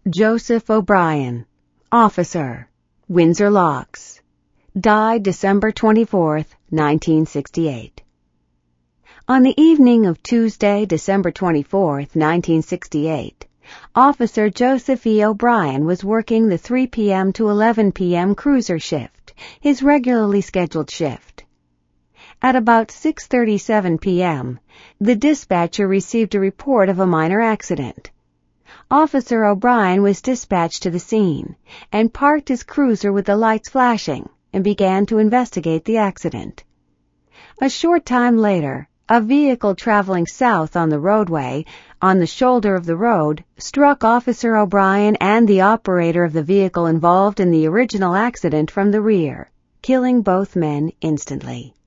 Joseph O'Brien, officer, Windsor Locks, died December 24, 1968. On the evening of Tuesday, December 24, 1968, Officer Joseph E. O'Brien was working the 3 p.m. to 11 p.m. cruiser shift, his regularly scheduled shift. At about 6:37 p.m., the dispatcher received a report of a minor accident. Officer O'Brien was dispatched to the scene and parked his cruiser with the lights flashing and began to investigate the accident. A short time later, a vehicle traveling south on the roadway, on the shoulder of the road, struck Officer O'Brien and the operator of the vehicle involved in the original accident from the rear, killing both men instantly.